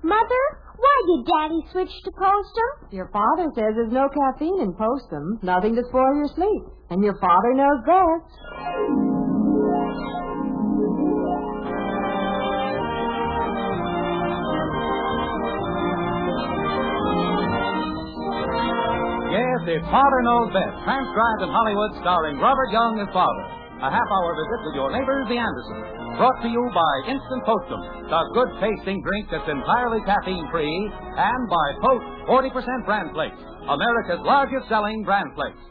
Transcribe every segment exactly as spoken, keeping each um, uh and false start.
Mother, why did Daddy switch to Postum? Your father says there's no caffeine in Postum, nothing to spoil your sleep. And your father knows best. Yes, it's Father Knows Best, transcribed in Hollywood, starring Robert Young as Father. A half-hour visit with your neighbors, the Andersons. Brought to you by Instant Postum, the good-tasting drink that's entirely caffeine-free, and by Post forty percent Bran Flakes, America's largest-selling Bran Flakes.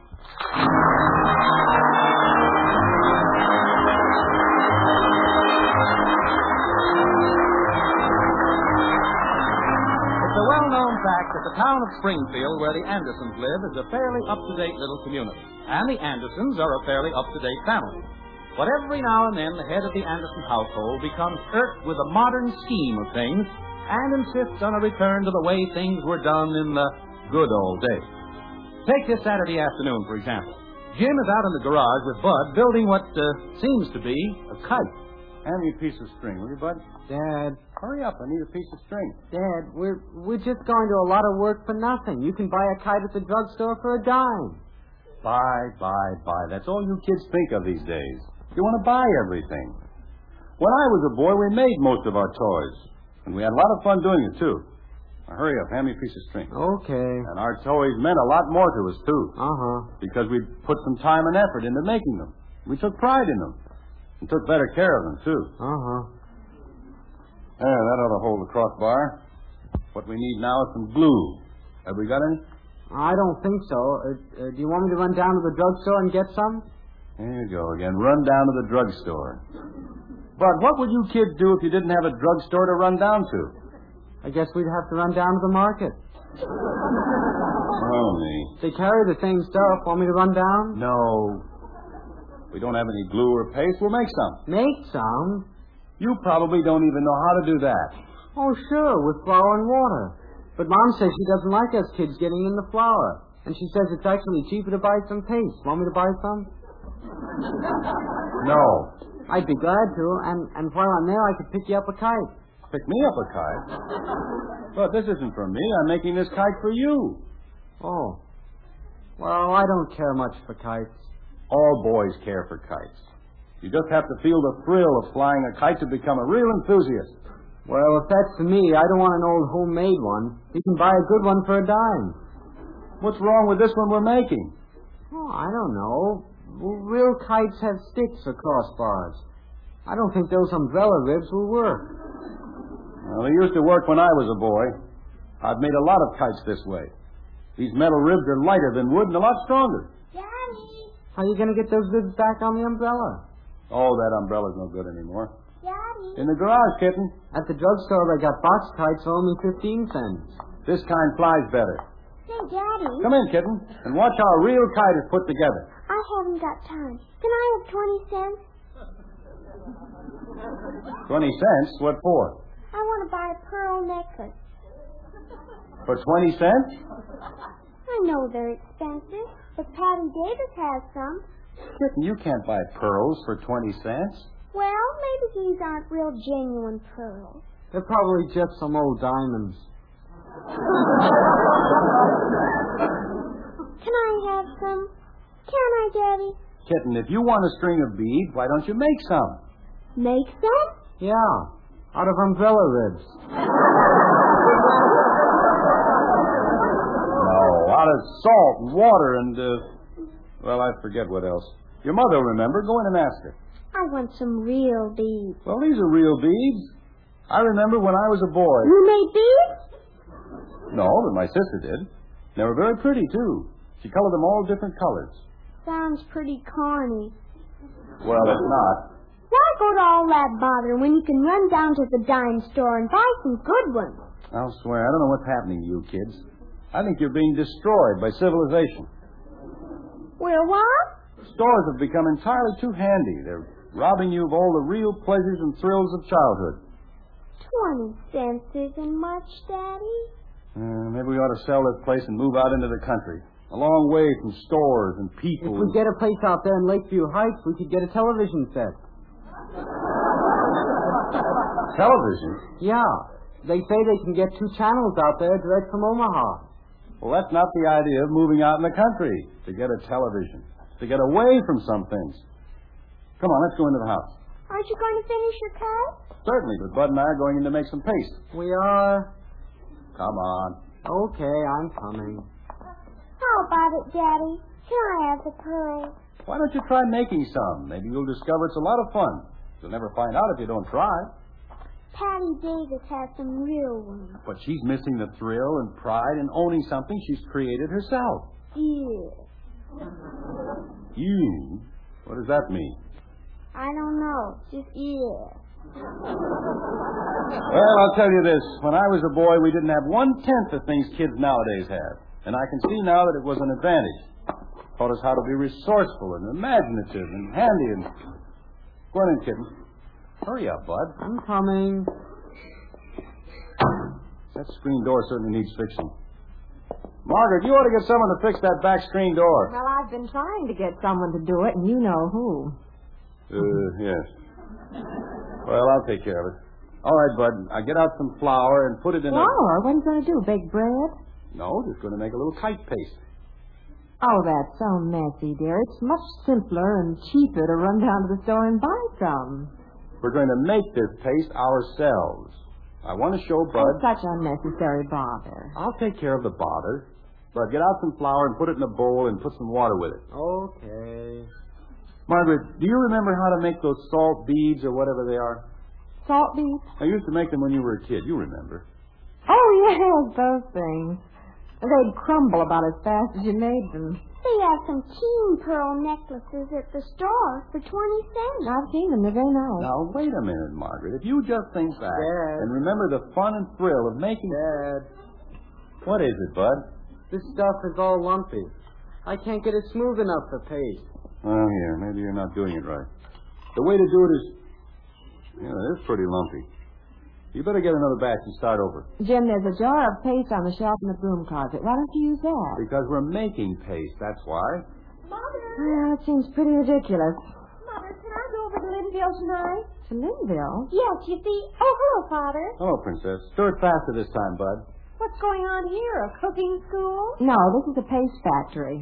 It's a well-known fact that the town of Springfield, where the Andersons live, is a fairly up-to-date little community. And the Andersons are a fairly up-to-date family. But every now and then, the head of the Anderson household becomes irked with the modern scheme of things and insists on a return to the way things were done in the good old days. Take this Saturday afternoon, for example. Jim is out in the garage with Bud building what uh, seems to be a kite. Hand me a piece of string, will you, Bud? Dad. Hurry up, I need a piece of string. Dad, we're, we're just going to a lot of work for nothing. You can buy a kite at the drugstore for a dime. Buy, buy, buy. That's all you kids think of these days. You want to buy everything. When I was a boy, we made most of our toys. And we had a lot of fun doing it, too. Now, hurry up. Hand me a piece of string. Okay. And our toys meant a lot more to us, too. Uh-huh. Because we put some time and effort into making them. We took pride in them. And took better care of them, too. Uh-huh. There, that ought to hold the crossbar. What we need now is some glue. Have we got any? I don't think so. Uh, uh, do you want me to run down to the drugstore and get some? There you go again. Run down to the drugstore. But what would you kids do if you didn't have a drugstore to run down to? I guess we'd have to run down to the market. Oh, me. They carry the same stuff. Want me to run down? No. We don't have any glue or paste. We'll make some. Make some? You probably don't even know how to do that. Oh, sure, with flour and water. But Mom says she doesn't like us kids getting in the flour. And she says it's actually cheaper to buy some paste. Want me to buy some? No. I'd be glad to, and, and while I'm there, I could pick you up a kite. Pick me up a kite? But this isn't for me. I'm making this kite for you. Oh. Well, I don't care much for kites. All boys care for kites. You just have to feel the thrill of flying a kite to become a real enthusiast. Well, if that's for me, I don't want an old homemade one. You can buy a good one for a dime. What's wrong with this one we're making? Oh, I don't know. Real kites have sticks for crossbars. I don't think those umbrella ribs will work. Well, they used to work when I was a boy. I've made a lot of kites this way. These metal ribs are lighter than wood and a lot stronger. Daddy. How are you going to get those ribs back on the umbrella? Oh, that umbrella's no good anymore. Daddy. In the garage, kitten. At the drugstore, they got box kites for only fifteen cents. This kind flies better. Say, Daddy. Come in, kitten, and watch how a real kite is put together. I haven't got time. Can I have twenty cents? Twenty cents? What for? I want to buy a pearl necklace. For twenty cents? I know they're expensive, but Patty Davis has some. Kitten, you can't buy pearls for twenty cents. Well, maybe these aren't real genuine pearls. They're probably just some old diamonds. Can I have some? Can I, Daddy? Kitten, if you want a string of beads, why don't you make some? Make some? Yeah, out of umbrella ribs. No, out of salt and water and, uh, well, I forget what else. Your mother will remember. Go in and ask her. I want some real beads. Well, these are real beads. I remember when I was a boy. You made beads? No, but my sister did. They were very pretty, too. She colored them all different colors. Sounds pretty corny. Well, it's not. Why go to all that bother when you can run down to the dime store and buy some good ones? I'll swear, I don't know what's happening to you kids. I think you're being destroyed by civilization. We're what? Stores have become entirely too handy. They're robbing you of all the real pleasures and thrills of childhood. Twenty cents isn't much, Daddy. Uh, maybe we ought to sell this place and move out into the country. A long way from stores and people. If we get a place out there in Lakeview Heights, we could get a television set. Television? Yeah. They say they can get two channels out there direct from Omaha. Well, that's not the idea of moving out in the country, to get a television, to get away from some things. Come on, let's go into the house. Aren't you going to finish your cut? Certainly, but Bud and I are going in to make some paste. We are? Come on. Okay, I'm coming. How about it, Daddy? Can I have the pearls? Why don't you try making some? Maybe you'll discover it's a lot of fun. You'll never find out if you don't try. Patty Davis has some real ones. But she's missing the thrill and pride in owning something she's created herself. Yeah. You? What does that mean? I don't know. Just yeah. Well, I'll tell you this. When I was a boy, we didn't have one-tenth of things kids nowadays have. And I can see now that it was an advantage. Taught us how to be resourceful and imaginative and handy and... Go on in, kitten. Hurry up, Bud. I'm coming. That screen door certainly needs fixing. Margaret, you ought to get someone to fix that back screen door. Well, I've been trying to get someone to do it, and you know who. Uh, yes. Well, I'll take care of it. All right, Bud. I get out some flour and put it in Flour? a... What are you going to do, bake bread? No, just going to make a little kite paste. Oh, that's so messy, dear. It's much simpler and cheaper to run down to the store and buy some. We're going to make this paste ourselves. I want to show Bud... It's such unnecessary bother. I'll take care of the bother. Bud, get out some flour and put it in a bowl and put some water with it. Okay. Margaret, do you remember how to make those salt beads or whatever they are? Salt beads? I used to make them when you were a kid. You remember. Oh, yes, those things. They'd crumble about as fast as you made them. They have some keen pearl necklaces at the store for twenty cents. I've seen them. They're very nice. Now, wait a minute, Margaret. If you just think back Dad. and remember the fun and thrill of making... Dad, What is it, Bud? this stuff is all lumpy. I can't get it smooth enough for paste. Oh, yeah, maybe you're not doing it right. The way to do it is... Yeah, it is pretty lumpy. You better get another batch and start over. Jim, there's a jar of paste on the shelf in the broom closet. Why don't you use that? Because we're making paste, that's why. Mother, Well, it seems pretty ridiculous. Mother, can I go over to Linville tonight? To Linville? Yes, you see. Oh, hello, Father. Hello, Princess. Stir it faster this time, Bud. What's going on here? A cooking school? No, this is a paste factory.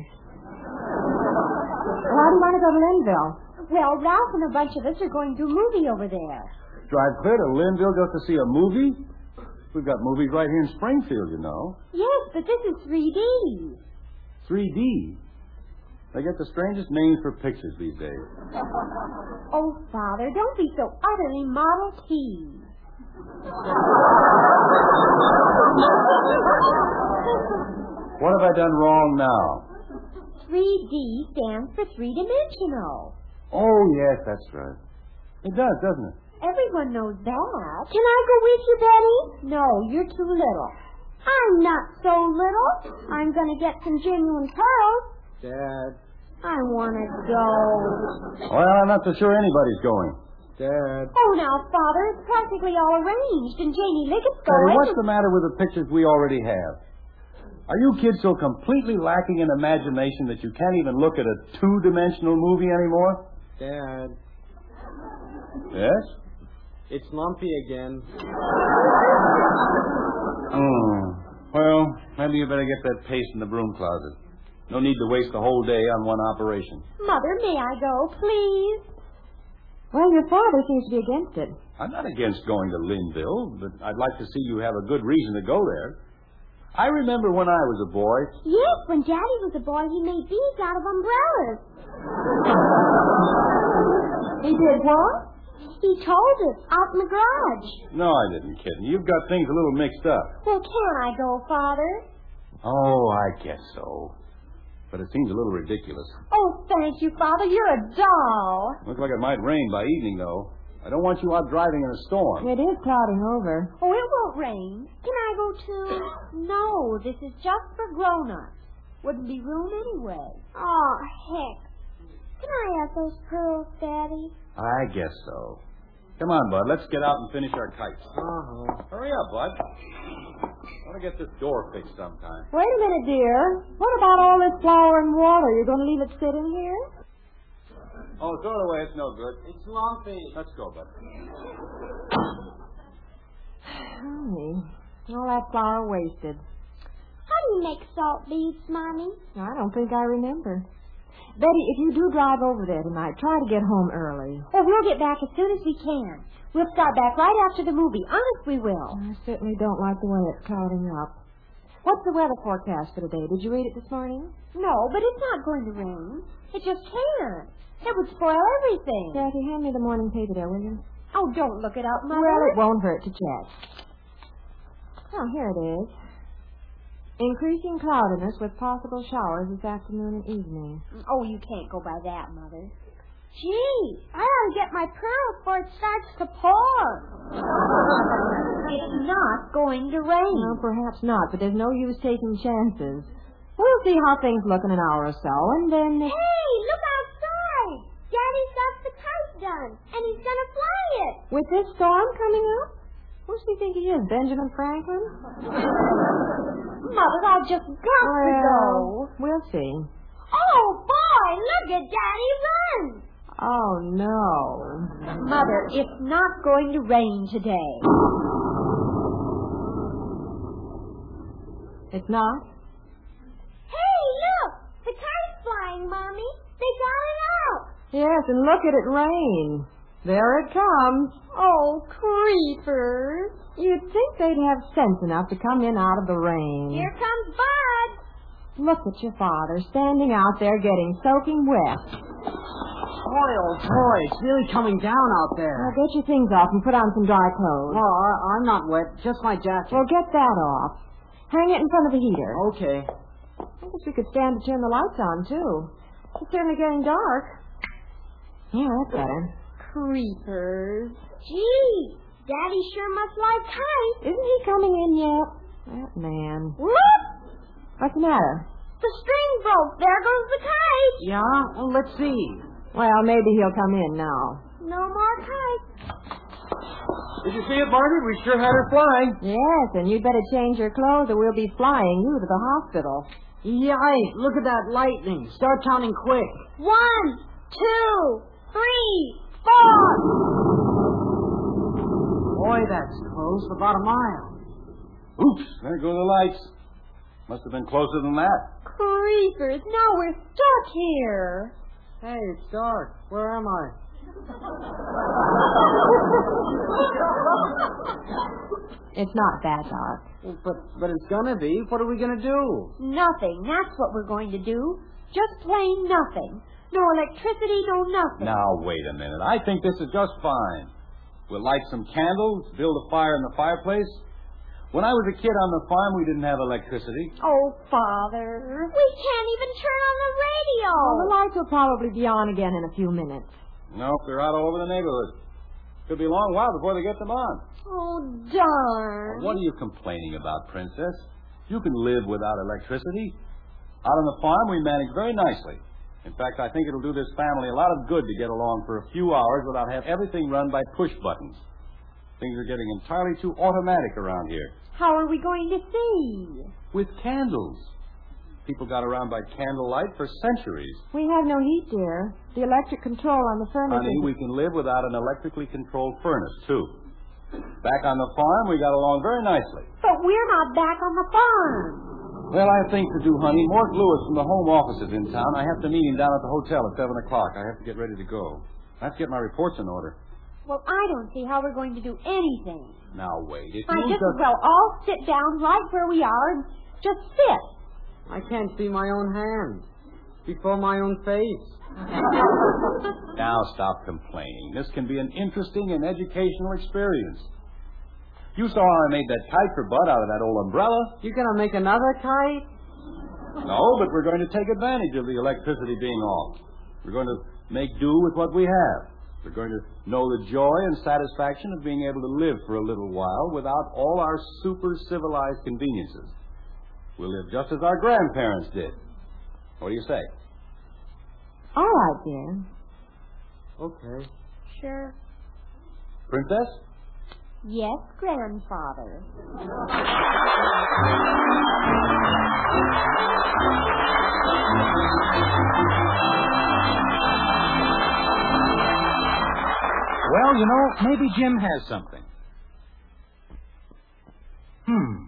Why do you want to go to Linville? Well, Ralph and a bunch of us are going to a movie over there. Drive clear to Linville just to see a movie? We've got movies right here in Springfield, you know. Yes, but this is three D. three D. They get the strangest names for pictures these days. Oh, Father, don't be so utterly Model T. What have I done wrong now? three D stands for three-dimensional. Oh, yes, that's right. It does, doesn't it? Everyone knows that. Can I go with you, Betty? No, you're too little. I'm not so little. I'm going to get some genuine pearls. Dad, I want to go. Well, I'm not so sure anybody's going. Dad. Oh, now, Father, it's practically all arranged, and Janie Liggett's Betty, going. what's the matter with the pictures we already have? Are you kids so completely lacking in imagination that you can't even look at a two-dimensional movie anymore? Dad, Yes? it's lumpy again. Hmm. Well, maybe you better get that paste in the broom closet. No need to waste the whole day on one operation. Mother, may I go, please? Well, your father seems to be against it. I'm not against going to Linville, but I'd like to see you have a good reason to go there. I remember when I was a boy. Yes, when Daddy was a boy, he made beads out of umbrellas. He did what? He told us out in the garage. No, I didn't, kid. You've got things a little mixed up. Well, can I go, Father? Oh, I guess so. But it seems a little ridiculous. Oh, thank you, Father. You're a doll. Looks like it might rain by evening, though. I don't want you out driving in a storm. It is clouding over. Oh, it won't rain. Can I go too? No, this is just for grown-ups. Wouldn't be room anyway. Oh, heck. Can I have those pearls, Daddy? I guess so. Come on, Bud. Let's get out and finish our kites. Uh-huh. Hurry up, Bud. I want to get this door fixed sometime. Wait a minute, dear. What about all this flour and water? You're going to leave it sitting here? Oh, throw it away. It's no good. It's lumpy. Let's go, Bud. Honey, All that flour wasted. How do you make salt beads, Mommy? I don't think I remember. Betty, if you do drive over there tonight, try to get home early. Oh, we'll get back as soon as we can. We'll start back right after the movie. Honest, we will. I certainly don't like the way it's clouding up. What's the weather forecast for today? Did you read it this morning? No, but it's not going to rain. It just can't. It would spoil everything. Jackie, hand me the morning paper there, will you? Oh, don't look it up, Mother. Well, it won't hurt to check. Oh, here it is. Increasing cloudiness with possible showers this afternoon and evening. Oh, you can't go by that, Mother. Gee, I ought to get my pearls before it starts to pour. It's not going to rain. Well, perhaps not, but there's no use taking chances. We'll see how things look in an hour or so, and then... Hey, look outside. Daddy's got the kite done, and he's going to fly it. With this storm coming up? Who does he think he is, Benjamin Franklin? Mother, I've just got well, to go. We'll see. Oh, boy, look at Daddy run. Oh, no. Mother, it's not going to rain today. It's not? Hey, look! The kite's flying, Mommy. They got it out. Yes, and look at it rain. There it comes. Oh, creepers. You'd think they'd have sense enough to come in out of the rain. Here comes Bud. Look at your father standing out there getting soaking wet. Boy, oh boy, it's really coming down out there. Now get your things off and put on some dry clothes. Oh, I, I'm not wet, just my jacket. Well, get that off. Hang it in front of the heater. Okay. I guess we could stand to turn the lights on, too. It's certainly getting dark. Yeah, that's better. Creepers. Gee, Daddy sure must like kites. Isn't he coming in yet? That man. Look! What's the matter? The string broke. There goes the kite. Yeah? Well, let's see. Well, maybe he'll come in now. No more kites. Did you see it, Margaret? We sure had her flying. Yes, and you'd better change your clothes or we'll be flying you to the hospital. Yikes, look at that lightning. Start counting quick. One, two, three, four. Boy, that's close. About a mile. Oops, there go the lights. Must have been closer than that. Creepers, now we're stuck here. Hey, it's dark. Where am I? It's not that dark. Well, but but it's gonna be. What are we gonna do? Nothing. That's what we're going to do. Just plain nothing. No electricity, no nothing. Now, wait a minute. I think this is just fine. We'll light some candles, build a fire in the fireplace. When I was a kid on the farm, we didn't have electricity. Oh, Father. We can't even turn on the radio. Well, the lights will probably be on again in a few minutes. No, they're out all over the neighborhood. Could be a long while before they get them on. Oh, darn. What are you complaining about, Princess? You can live without electricity. Out on the farm, we manage very nicely. In fact, I think it'll do this family a lot of good to get along for a few hours without having everything run by push buttons. Things are getting entirely too automatic around here. How are we going to see? With candles. People got around by candlelight for centuries. We have no heat, dear. The electric control on the furnace Honey, is... we can live without an electrically controlled furnace, too. Back on the farm, we got along very nicely. But we're not back on the farm. Well, I have things to do, honey. Mort Lewis from the home office is in town. I have to meet him down at the hotel at seven o'clock. I have to get ready to go. I have to get my reports in order. Well, I don't see how we're going to do anything. Now, wait. If I you just as well all sit down right where we are and just sit. I can't see my own hands before my own face. Now, stop complaining. This can be an interesting and educational experience. You saw how I made that kite for Bud out of that old umbrella. You gonna make another kite? No, but we're going to take advantage of the electricity being off. We're going to make do with what we have. We're going to know the joy and satisfaction of being able to live for a little while without all our super civilized conveniences. We'll live just as our grandparents did. What do you say? All right, dear. Okay. Sure. Princess? Yes, grandfather. Well, you know, maybe Jim has something. Hmm.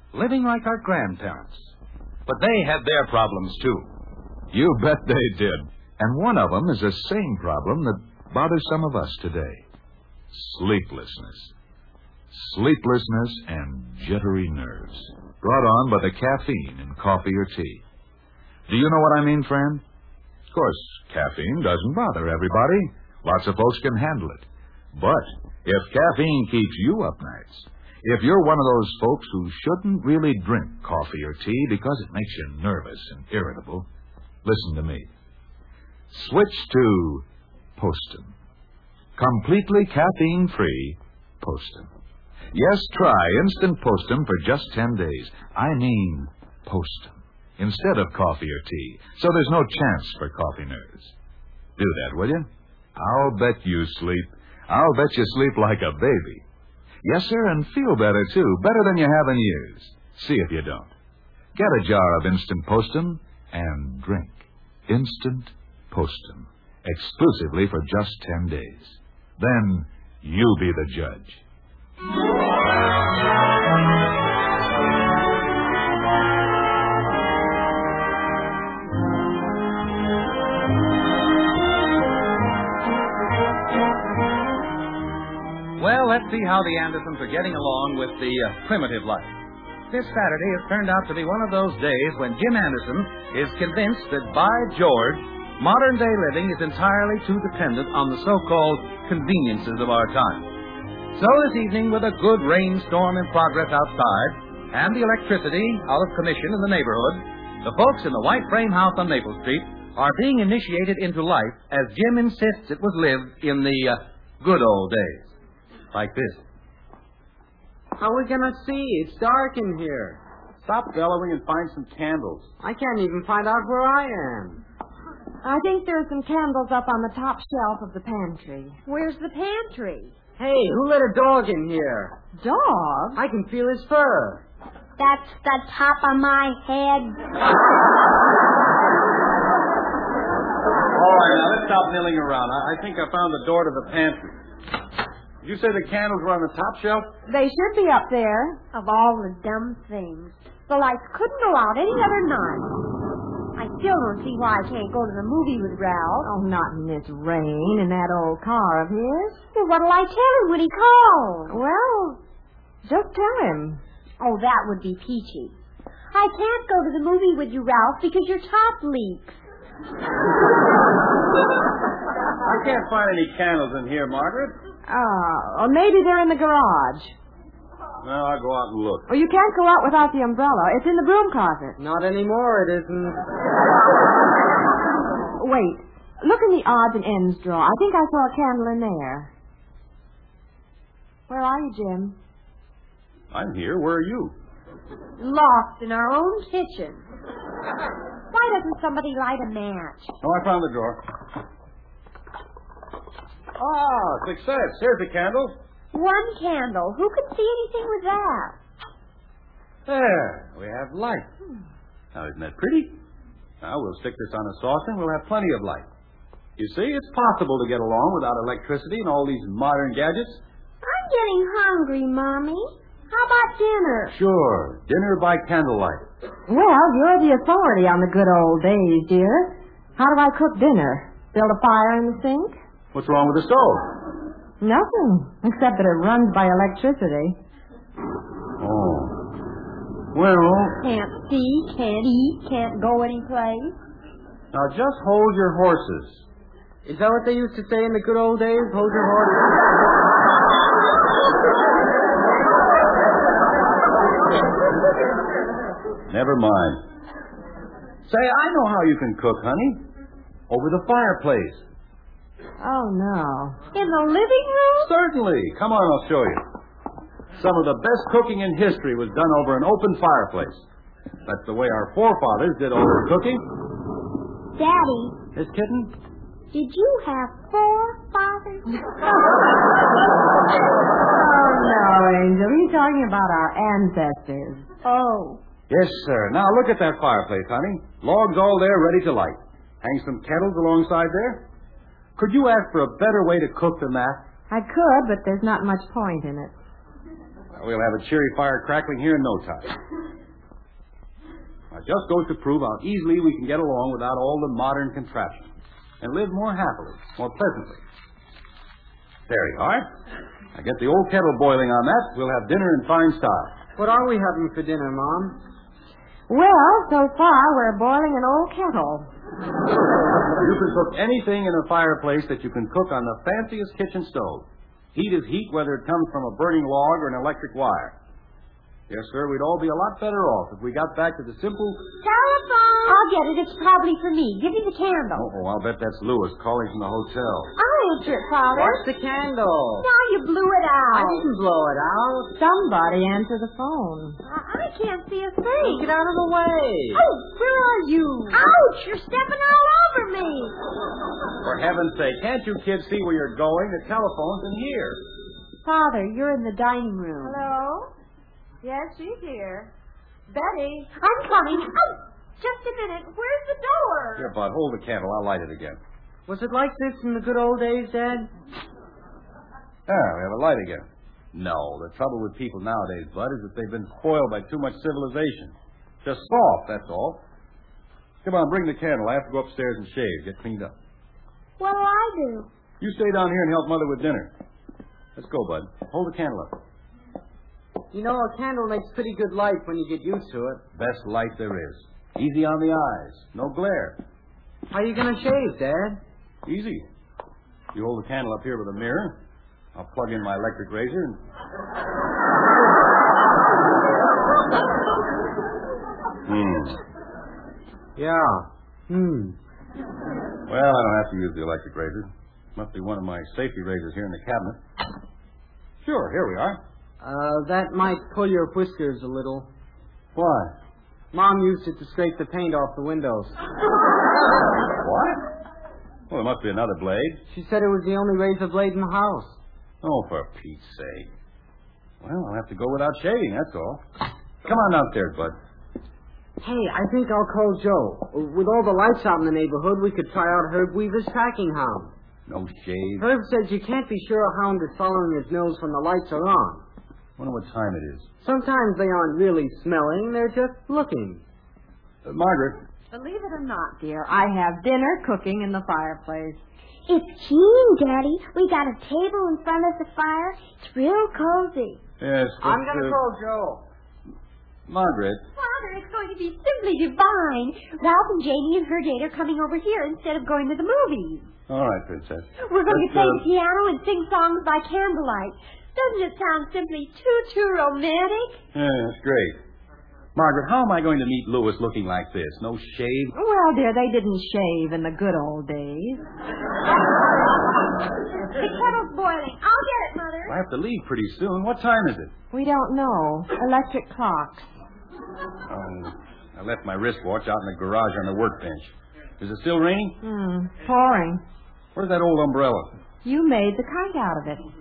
living like our grandparents. But they had their problems, too. You bet they did. And one of them is the same problem that bothers some of us today. Sleeplessness. Sleeplessness and jittery nerves, brought on by the caffeine in coffee or tea. Do you know what I mean, friend? Of course, caffeine doesn't bother everybody. Lots of folks can handle it. But if caffeine keeps you up nights, if you're one of those folks who shouldn't really drink coffee or tea because it makes you nervous and irritable, listen to me. Switch to Postum. Completely caffeine-free Postum. Yes, try Instant Postum for just ten days. I mean Postum. Instead of coffee or tea, so there's no chance for coffee nerves. Do that, will you? I'll bet you sleep. I'll bet you sleep like a baby. Yes, sir, and feel better, too. Better than you have in years. See if you don't. Get a jar of Instant Postum and drink Instant Postum. Exclusively for just ten days. Then you be the judge. Well, let's see how the Andersons are getting along with the uh, primitive life. This Saturday has turned out to be one of those days when Jim Anderson is convinced that, by George, modern-day living is entirely too dependent on the so-called conveniences of our time. So this evening, with a good rainstorm in progress outside and the electricity out of commission in the neighborhood, the folks in the white frame house on Maple Street are being initiated into life as Jim insists it was lived in the uh, good old days. Like this. How are we going to see? It's dark in here. Stop bellowing and find some candles. I can't even find out where I am. I think there's some candles up on the top shelf of the pantry. Where's the pantry? Hey, who let a dog in here? Dog? I can feel his fur. That's the top of my head. All right, now let's stop milling around. I, I think I found the door to the pantry. Did you say the candles were on the top shelf? They should be up there. Of all the dumb things. The lights couldn't go out any other night. I still don't see why I can't go to the movie with Ralph. Oh, not in this rain in that old car of his. Well, what'll I tell him when he calls? Well, just tell him. Oh, that would be peachy. I can't go to the movie with you, Ralph, because your top leaks. I can't find any candles in here, Margaret. Oh, or maybe they're in the garage. Well, I'll go out and look. Well, you can't go out without the umbrella. It's in the broom closet. Not anymore, it isn't. Wait. Look in the odds and ends drawer. I think I saw a candle in there. Where are you, Jim? I'm here. Where are you? Lost in our own kitchen. Why doesn't somebody light a match? Oh, I found the drawer. Ah, success. Here's the candle. One candle. Who can see anything with that? There. We have light. Now, isn't that pretty? Now, we'll stick this on a saucer and we'll have plenty of light. You see, it's possible to get along without electricity and all these modern gadgets. I'm getting hungry, Mommy. How about dinner? Sure. Dinner by candlelight. Well, you're the authority on the good old days, dear. How do I cook dinner? Build a fire in the sink? What's wrong with the stove? Nothing, except that it runs by electricity. Oh. Well... Can't see, can't eat, can't go anyplace. Now, just hold your horses. Is that what they used to say in the good old days? Hold your horses? Never mind. Say, I know how you can cook, honey. Over the fireplace. Oh, no. In the living room? Certainly. Come on, I'll show you. Some of the best cooking in history was done over an open fireplace. That's the way our forefathers did all their cooking. Daddy. Miss Kitten? Did you have four fathers? Oh, no, Angel. You're talking about our ancestors. Oh. Yes, sir. Now, look at that fireplace, honey. Logs all there ready to light. Hang some kettles alongside there. Could you ask for a better way to cook than that? I could, but there's not much point in it. We'll have a cheery fire crackling here in no time. Just goes to prove how easily we can get along without all the modern contraptions and live more happily, more pleasantly. There you are. Now get the old kettle boiling on that. We'll have dinner in fine style. What are we having for dinner, Mom? Well, so far we're boiling an old kettle. You can cook anything in a fireplace that you can cook on the fanciest kitchen stove. Heat is heat, whether it comes from a burning log or an electric wire. Yes, sir, we'd all be a lot better off if we got back to the simple... Telephone! I'll get it. It's probably for me. Give me the candle. Oh, I'll bet that's Lewis calling from the hotel. I'll answer it, Father. What's the candle? Now you blew it out. I didn't blow it out. Somebody answer the phone. I, I can't see a thing. Get out of the way. Oh, where are you? Ouch! You're stepping all over me. For heaven's sake, can't you kids see where you're going? The telephone's in here. Father, you're in the dining room. Hello? Yes, she's here. Betty. I'm coming. Oh, just a minute. Where's the door? Here, Bud, hold the candle. I'll light it again. Was it like this in the good old days, Dad? There, we have a light again. No, the trouble with people nowadays, Bud, is that they've been spoiled by too much civilization. Just soft, that's all. Come on, bring the candle. I have to go upstairs and shave, get cleaned up. What'll I do? You stay down here and help Mother with dinner. Let's go, Bud. Hold the candle up. You know, a candle makes pretty good light when you get used to it. Best light there is. Easy on the eyes. No glare. How are you going to shave, Dad? Easy. You hold the candle up here with a mirror. I'll plug in my electric razor and... Hmm. Yeah. Hmm. Well, I don't have to use the electric razor. Must be one of my safety razors here in the cabinet. Sure, here we are. Uh, that might pull your whiskers a little. Why? Mom used it to scrape the paint off the windows. What? Well, there must be another blade. She said it was the only razor blade in the house. Oh, for Pete's sake. Well, I'll have to go without shaving, that's all. Come on downstairs, Bud. Hey, I think I'll call Joe. With all the lights out in the neighborhood, we could try out Herb Weaver's tracking hound. No shave. Herb says you can't be sure a hound is following his nose when the lights are on. Wonder what time it is. Sometimes they aren't really smelling, they're just looking. Uh, Margaret. Believe it or not, dear, I have dinner cooking in the fireplace. It's keen, Daddy. We got a table in front of the fire. It's real cozy. Yes, but, I'm going to uh, call Joe. Margaret. Father, it's going to be simply divine. Ralph and Janie and her date are coming over here instead of going to the movies. All right, Princess. We're going Let's, to play uh, the piano and sing songs by candlelight. Doesn't it sound simply too, too romantic? Yeah, that's great. Margaret, how am I going to meet Lewis looking like this? No shave? Well, dear, they didn't shave in the good old days. The kettle's boiling. I'll get it, Mother. I have to leave pretty soon. What time is it? We don't know. Electric clocks. Um, I left my wristwatch out in the garage on the workbench. Is it still raining? Hmm, pouring. Where's that old umbrella? You made the kite out of it.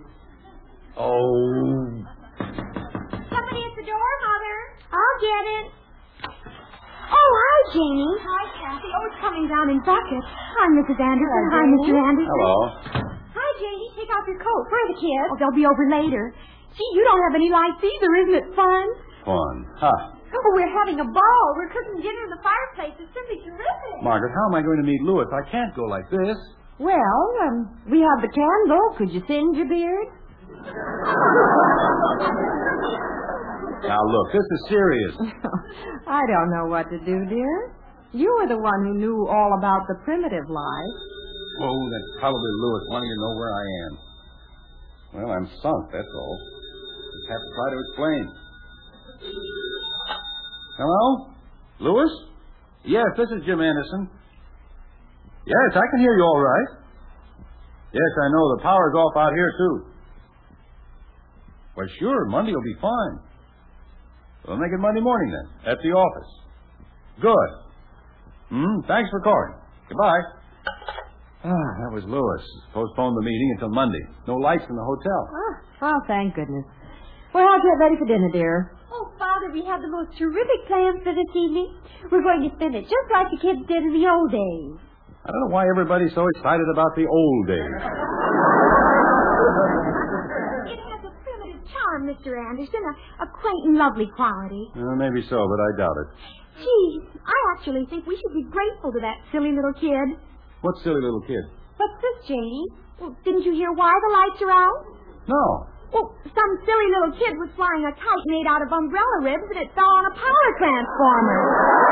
Oh. Somebody at the door, Mother. I'll get it. Oh, hi, Janie. Hi, Kathy. Oh, it's coming down in buckets. Hi, Missus Anderson. Hello, Hi, Janie. Mister Anderson. Hello. Hi, Janie. Take off your coat. Where are the kids? Oh, they'll be over later. Gee, you don't have any lights either. Isn't it fun? Fun. Huh. Oh, we're having a ball. We're cooking dinner in the fireplace. It's simply terrific. Margaret, how am I going to meet Lewis? I can't go like this. Well, um, we have the candle. Could you singe your beard? Now, look, this is serious. I don't know what to do, dear. You were the one who knew all about the primitive life. Oh, that's probably Lewis wanting to know where I am. Well, I'm sunk, that's all. Just have to try to explain. Hello? Lewis? Yes, this is Jim Anderson. Yes, I can hear you all right. Yes, I know. The power's off out here, too. Well, sure, Monday will be fine. We'll make it Monday morning, then, at the office. Good. Hmm, thanks for calling. Goodbye. Ah, that was Lewis. Postponed the meeting until Monday. No lights in the hotel. Oh, well, thank goodness. Well, how'd you get ready for dinner, dear? Oh, Father, we have the most terrific plans for this evening. We're going to spend it just like the kids did in the old days. I don't know why everybody's so excited about the old days. It has a primitive charm, Mister Anderson, a, a quaint and lovely quality. Uh, maybe so, but I doubt it. Gee, I actually think we should be grateful to that silly little kid. What silly little kid? What's this, Janie? Well, didn't you hear why the lights are out? No. Well, some silly little kid was flying a kite made out of umbrella ribs and it fell on a power transformer.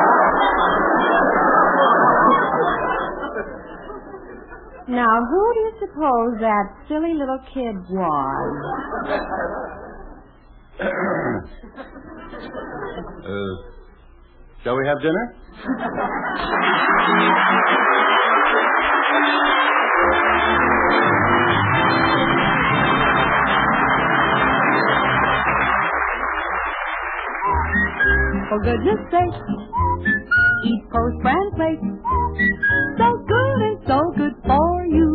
Now, who do you suppose that silly little kid was? uh, shall we have dinner? For goodness sake, eat Post brand flakes. So good and so good for you.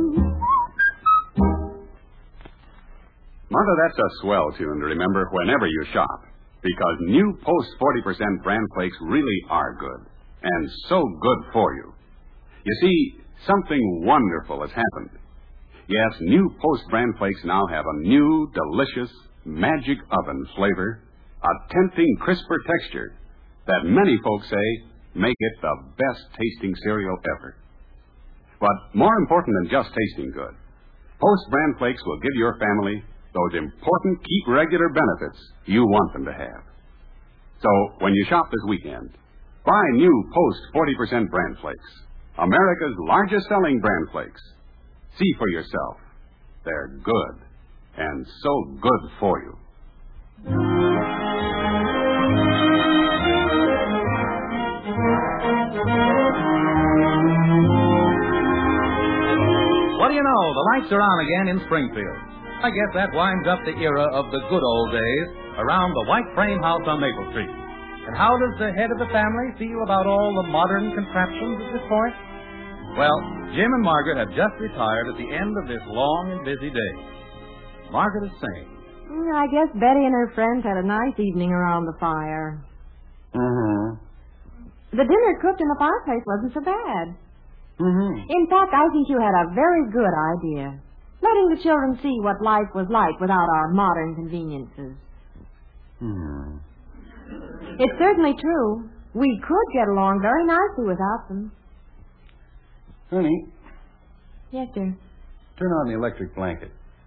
Martha, that's a swell tune to remember whenever you shop. Because new Post forty percent brand flakes really are good. And so good for you. You see, something wonderful has happened. Yes, new Post brand flakes now have a new, delicious, magic oven flavor, a tempting, crisper texture that many folks say make it the best tasting cereal ever. But more important than just tasting good, Post brand flakes will give your family those important keep regular benefits you want them to have. So when you shop this weekend, buy new Post forty percent brand flakes, America's largest selling brand flakes. See for yourself. They're good and so good for you. What do you know? The lights are on again in Springfield. I guess that winds up the era of the good old days around the white frame house on Maple Street. And how does the head of the family feel about all the modern contraptions at this point? Well, Jim and Margaret have just retired at the end of this long and busy day. Margaret is saying, Mm, I guess Betty and her friends had a nice evening around the fire. Mm-hmm. The dinner cooked in the fireplace wasn't so bad. Mm-hmm. In fact, I think you had a very good idea. Letting the children see what life was like without our modern conveniences. Hmm. It's certainly true. We could get along very nicely without them. Honey, Yes, sir. turn on the electric blanket.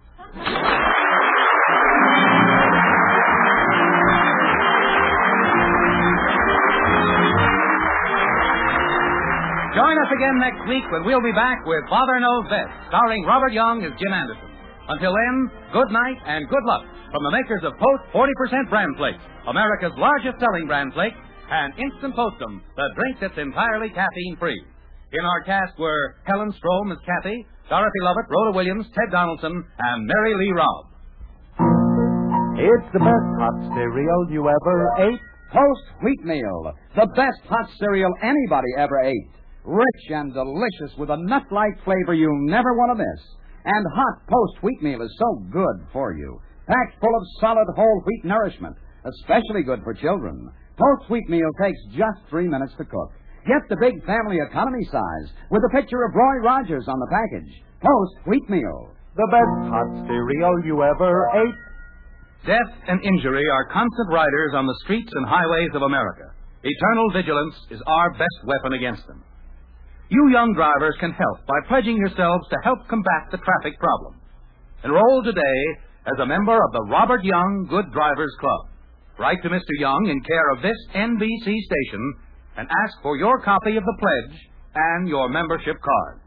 join us again next week when we'll be back with Father Knows Best, starring Robert Young as Jim Anderson. Until then, good night and good luck from the makers of Post forty percent Bran Flakes, America's largest selling Bran Flake, and Instant Postum, the drink that's entirely caffeine-free. In our cast were Helen Strom as Kathy, Dorothy Lovett, Rhoda Williams, Ted Donaldson, and Mary Lee Robb. It's the best hot cereal you ever ate. Post Wheatmeal, the best hot cereal anybody ever ate. Rich and delicious with a nut-like flavor you never want to miss. And hot Post Wheatmeal is so good for you. Packed full of solid whole wheat nourishment, especially good for children. Post Wheatmeal takes just three minutes to cook. Get the big family economy size with a picture of Roy Rogers on the package. Post Wheatmeal, the best hot cereal you ever ate. Death and injury are constant riders on the streets and highways of America. Eternal vigilance is our best weapon against them. You young drivers can help by pledging yourselves to help combat the traffic problem. Enroll today as a member of the Robert Young Good Drivers Club. Write to Mister Young in care of this N B C station and ask for your copy of the pledge and your membership card.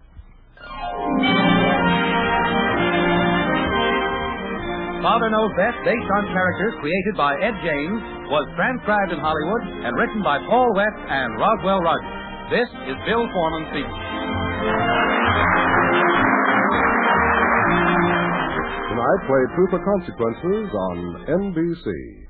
Father Knows Best, based on characters created by Ed James, was transcribed in Hollywood and written by Paul West and Roswell Rogers. This is Bill Foreman speaking. Tonight played True for Consequences on N B C.